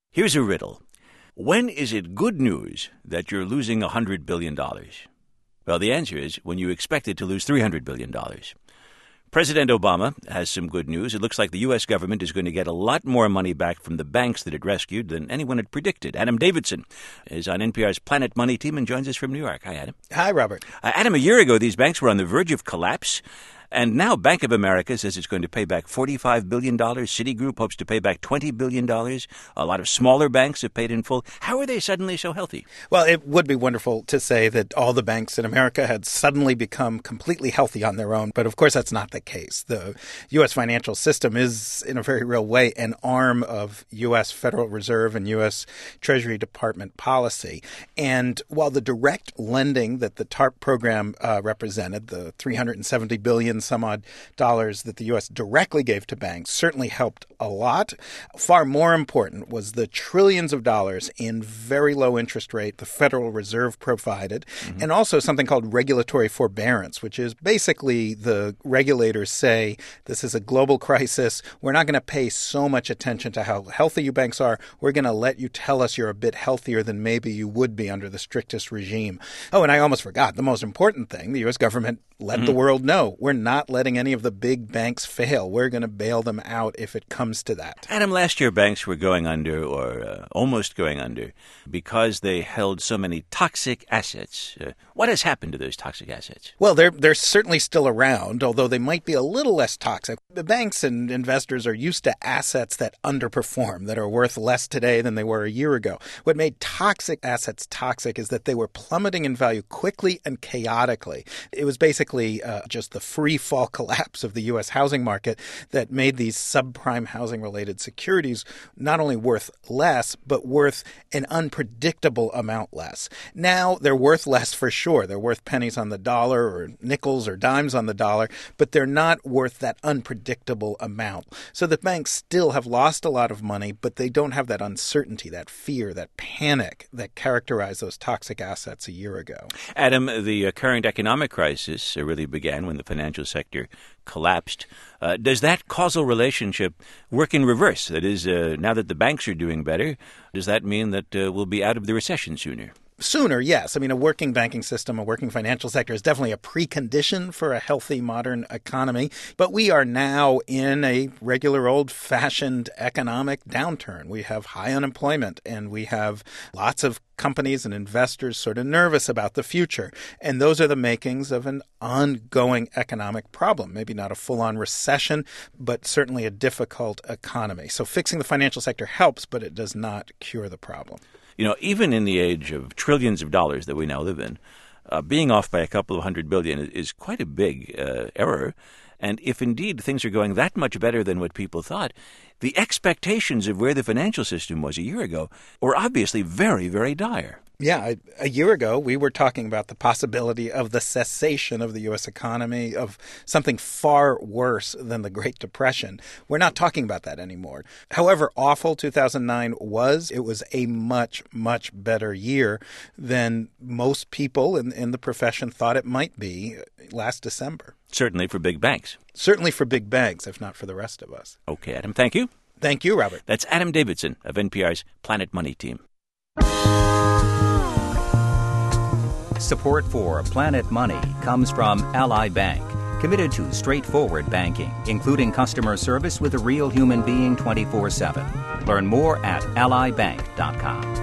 Here's a riddle. When is it good news that you're losing $100 billion? Well, the answer is when you expected to lose $300 billion. President Obama has some good news. It looks like the U.S. government is going to get a lot more money back from the banks that it rescued than anyone had predicted. Adam Davidson is on NPR's Planet Money team and joins us from New York. Hi, Adam. Hi, Robert. Adam, a year ago, these banks were on the verge of collapse. And now Bank of America says it's going to pay back $45 billion. Citigroup hopes to pay back $20 billion. A lot of smaller banks have paid in full. How are they suddenly so healthy? Well, it would be wonderful to say that all the banks in America had suddenly become completely healthy on their own. But of course, that's not the case. The U.S. financial system is, in a very real way, an arm of U.S. Federal Reserve and U.S. Treasury Department policy. And while the direct lending that the TARP program represented, the $370 billion some odd dollars that the U.S. directly gave to banks certainly helped a lot. Far more important was the trillions of dollars in very low interest rate the Federal Reserve provided, and also something called regulatory forbearance, which is basically the regulators say this is a global crisis. We're not going to pay so much attention to how healthy you banks are. We're going to let you tell us you're a bit healthier than maybe you would be under the strictest regime. Oh, and I almost forgot the most important thing. The U.S. government let the world know we're not letting any of the big banks fail. We're going to bail them out if it comes to that. Adam, last year banks were going under or almost going under because they held so many toxic assets. What has happened to those toxic assets? Well, they're certainly still around, although they might be a little less toxic. The banks and investors are used to assets that underperform, that are worth less today than they were a year ago. What made toxic assets toxic is that they were plummeting in value quickly and chaotically. It was basically just the free fall collapse of the U.S. housing market that made these subprime housing-related securities not only worth less, but worth an unpredictable amount less. Now they're worth less for sure. They're worth pennies on the dollar or nickels or dimes on the dollar, but they're not worth that unpredictable amount. So the banks still have lost a lot of money, but they don't have that uncertainty, that fear, that panic that characterized those toxic assets a year ago. Adam, the current economic crisis really began when the financial sector collapsed. Does that causal relationship work in reverse? That is, now that the banks are doing better, does that mean that we'll be out of the recession sooner? Sooner, yes. I mean, a working banking system, a working financial sector is definitely a precondition for a healthy modern economy. But we are now in a regular old-fashioned economic downturn. We have high unemployment and we have lots of companies and investors sort of nervous about the future. And those are the makings of an ongoing economic problem. Maybe not a full-on recession, but certainly a difficult economy. So fixing the financial sector helps, but it does not cure the problem. You know, even in the age of trillions of dollars that we now live in, being off by a couple of $100 billion is quite a big error. And if indeed things are going that much better than what people thought, the expectations of where the financial system was a year ago were obviously very, very dire. Yeah, a year ago, we were talking about the possibility of the cessation of the U.S. economy, of something far worse than the Great Depression. We're not talking about that anymore. However awful 2009 was, it was a much, much better year than most people in the profession thought it might be last December. Certainly for big banks. Certainly for big banks, if not for the rest of us. Okay, Adam, thank you. Thank you, Robert. That's Adam Davidson of NPR's Planet Money team. Support for Planet Money comes from Ally Bank, committed to straightforward banking, including customer service with a real human being 24/7. Learn more at allybank.com.